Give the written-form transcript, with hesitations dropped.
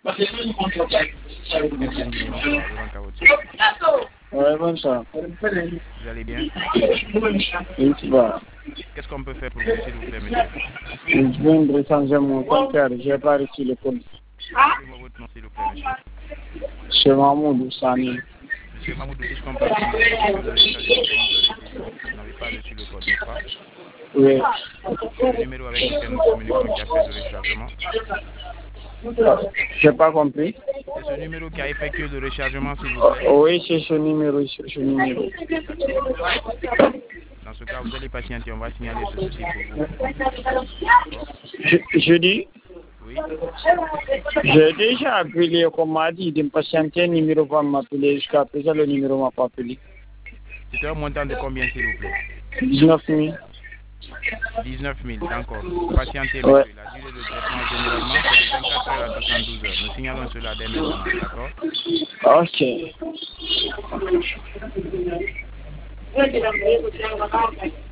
Merci infiniment, bonsoir, Carotine. Ouais, bonsoir. Vous allez bien? Oui, tu vas. Qu'est-ce qu'on peut faire pour vous, s'il vous plaît, monsieur? Je viens de changer mon compteur, je n'ai pas reçu le code. Appelez-moi votre nom, s'il vous plaît, monsieur. C'est Mahmoud Sani. Monsieur Mamoudou, si je comprends bien, vous avez chargé votre compteur ici. Vous n'avez pas reçu le code, n'est-ce pas? Oui. Le numéro avec lequel nous communiquons qui a fait le rechargement. Je n'ai pas compris. C'est ce numéro qui a effectué le rechargement, s'il vous plaît. Oui, c'est ce numéro, c'est ce numéro. Dans ce cas, vous allez patienter, on va signaler ce souci pour vous. Je dis, Oui. j'ai déjà appelé, comme m'a dit, de me patienter, le numéro va m'appeler. Jusqu'à présent, le numéro m'a pas appelé. C'était un montant de combien, s'il vous plaît? 19 000. 19 000, d'accord. Patientez, monsieur. Ouais. La durée de traitement, généralement, c'est de 24 heures à 72 heures. Nous signalons cela dès maintenant, d'accord? Ok.